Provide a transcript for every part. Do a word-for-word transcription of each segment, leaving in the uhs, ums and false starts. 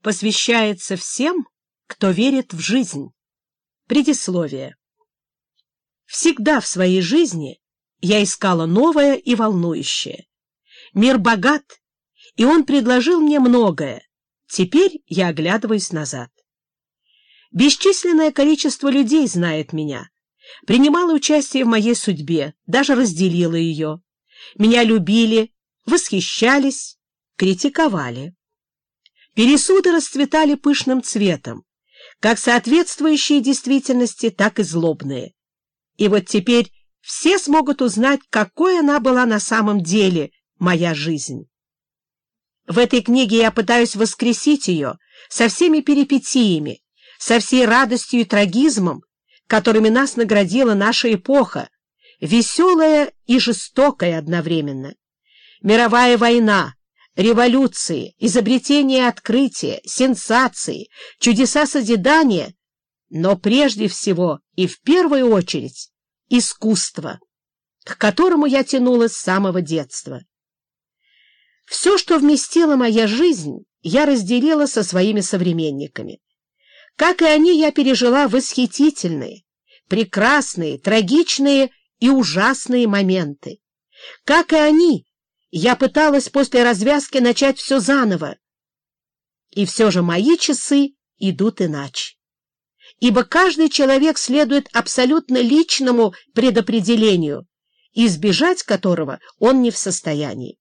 посвящается всем, кто верит в жизнь. Предисловие. Всегда в своей жизни я искала новое и волнующее. Мир богат, и он предложил мне многое. Теперь я оглядываюсь назад. Бесчисленное количество людей знает меня, принимало участие в моей судьбе, даже разделило ее. Меня любили, восхищались, критиковали. Пересуды расцветали пышным цветом, как соответствующие действительности, так и злобные. И вот теперь все смогут узнать, какой она была на самом деле, моя жизнь. В этой книге я пытаюсь воскресить ее со всеми перипетиями, со всей радостью и трагизмом, которыми нас наградила наша эпоха, веселая и жестокая одновременно. Мировая война, революции, изобретения и открытия, сенсации, чудеса созидания, но прежде всего и в первую очередь искусство, к которому я тянулась с самого детства. Все, что вместила моя жизнь, я разделила со своими современниками. Как и они, я пережила восхитительные, прекрасные, трагичные и ужасные моменты. Как и они, я пыталась после развязки начать все заново. И все же мои часы идут иначе. Ибо каждый человек следует абсолютно личному предопределению, избежать которого он не в состоянии.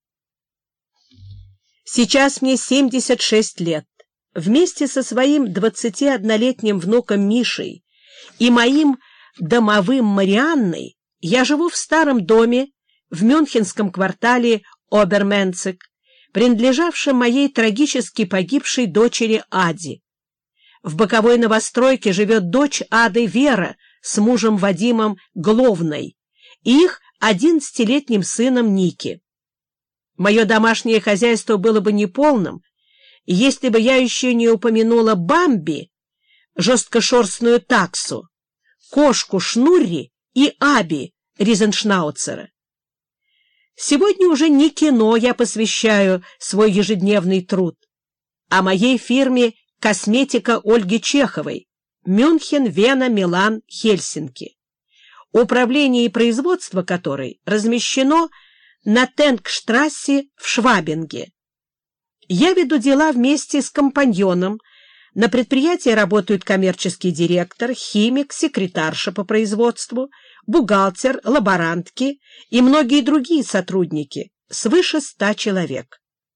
Сейчас мне семьдесят шесть лет. Вместе со своим двадцатиоднолетним внуком Мишей и моим домовым Марианной я живу в старом доме в мюнхенском квартале Оберменцик, принадлежавшем моей трагически погибшей дочери Аде. В боковой новостройке живет дочь Ады Вера с мужем Вадимом Гловной и их одиннадцатилетним сыном Ники. Мое домашнее хозяйство было бы неполным, если бы я еще не упомянула Бамби, жесткошерстную таксу, кошку Шнурри и Аби Ризеншнауцера. Сегодня уже не кино я посвящаю свой ежедневный труд, а моей фирме «Косметика» Ольги Чеховой, Мюнхен, Вена, Милан, Хельсинки, управление и производство которой размещено на Тенкштрассе в Швабинге. Я веду дела вместе с компаньоном. На предприятии работают коммерческий директор, химик, секретарша по производству, бухгалтер, лаборантки и многие другие сотрудники, свыше ста человек.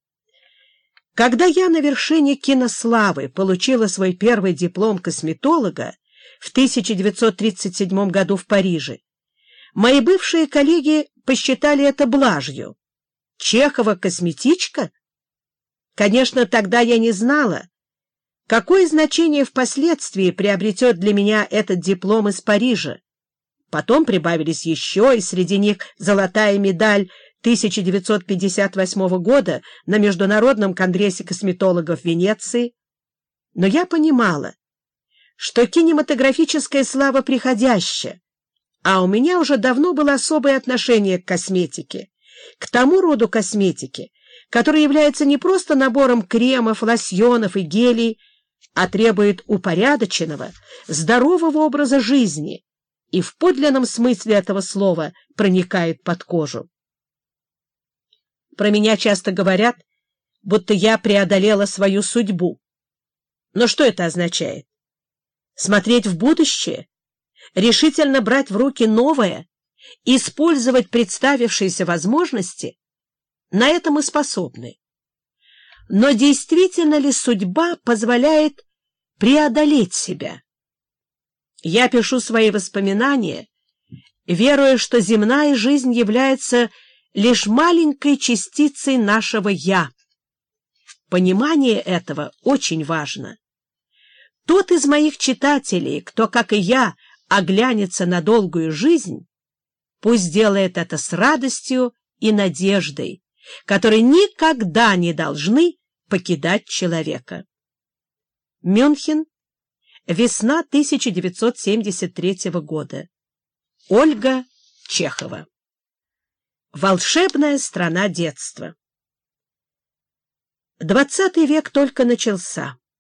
Когда я на вершине кинославы получила свой первый диплом косметолога в тысяча девятьсот тридцать седьмом году в Париже, мои бывшие коллеги посчитали это блажью. Чехова-косметичка? Конечно, тогда я не знала, какое значение впоследствии приобретет для меня этот диплом из Парижа. Потом прибавились еще, и среди них золотая медаль тысяча девятьсот пятьдесят восьмого года на Международном конгрессе косметологов в Венеции. Но я понимала, что кинематографическая слава приходящая, а у меня уже давно было особое отношение к косметике, к тому роду косметики, который является не просто набором кремов, лосьонов и гелей, а требует упорядоченного, здорового образа жизни и в подлинном смысле этого слова проникает под кожу. Про меня часто говорят, будто я преодолела свою судьбу. Но что это означает? Смотреть в будущее, решительно брать в руки новое, использовать представившиеся возможности? На это мы способны. Но действительно ли судьба позволяет преодолеть себя? Я пишу свои воспоминания, веруя, что земная жизнь является лишь маленькой частицей нашего «я». Понимание этого очень важно. Тот из моих читателей, кто, как и я, оглянется на долгую жизнь, пусть делает это с радостью и надеждой, которые никогда не должны покидать человека. Мюнхен, весна тысяча девятьсот семьдесят третьего года. Ольга Чехова. Волшебная страна детства. Двадцатый век только начался.